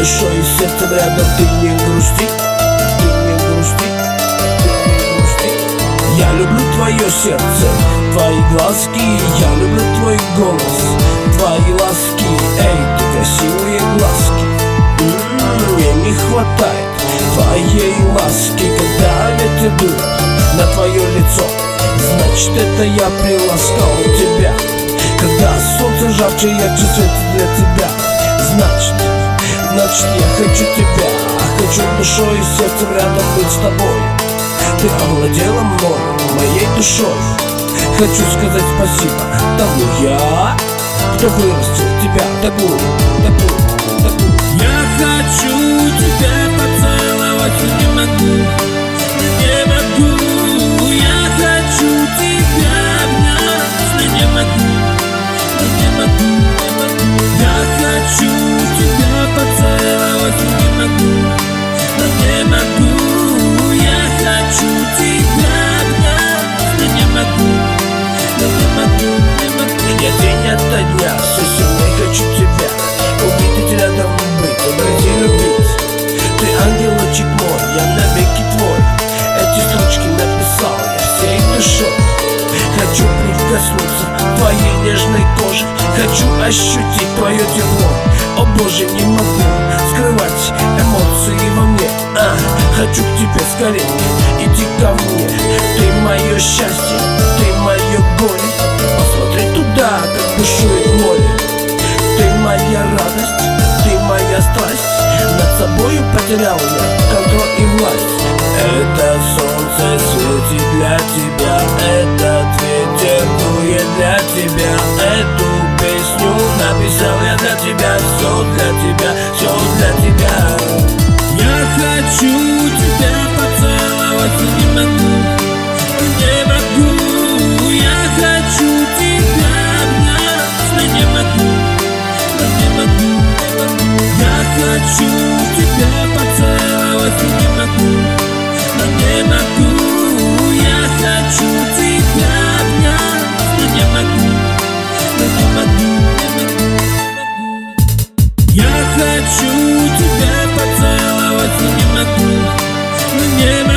душой и сердцем рядом. Ты не грусти, ты не грусти, ты не грусти. Я люблю твое сердце, твои глазки. Я люблю твой голос, твои ласки. Эй, ты красивые глазки. Мне не хватает твоей ласки. Когда ветер дует на твое лицо, значит, это я приласкал тебя. Когда солнце жарче, ярче светит для тебя, значит, я хочу тебя. Хочу душой и сердцем рядом быть с тобой. Ты овладела мной, моей душой. Хочу сказать спасибо тому я, кто вырастил тебя такую, такую, такую. Я хочу тебя поцеловать, но не могу, не могу. Я хочу тебя обнять, но не могу, не могу, не могу. Я хочу тебя поцеловать, но не могу, не могу. Я хочу тебя обнять, но не могу, не могу, не могу. Я день ото дня все сильнее хочу тебя увидеть рядом, быть, обойти, любить. Ты ангелочек мой, я навеки твой. Эти строчки написал я всей душой. Хочу прикоснуться к твоей нежной коже. Хочу ощутить твое тепло. О боже, не могу скрывать эмоции во мне. Хочу к тебе скорее, иди ко мне. Ты мое счастье, ты мое горе. Посмотри туда, как бушует море. Ты моя радость, ты моя страсть. Над собою потерял я контроль и власть. Это солнце светит для тебя, этот ветер дует для тебя. Эту песню написал я для тебя, все для тебя, все для тебя. Я хочу тебя поцеловать, но не могу, не могу. Я хочу тебя обнять, но не могу, не могу, не могу. Я хочу тебя поцеловать, но не могу, не могу. Я хочу тебя обнять, но не могу, не могу, не могу. Я хочу тебя поцеловать, но не могу, не могу.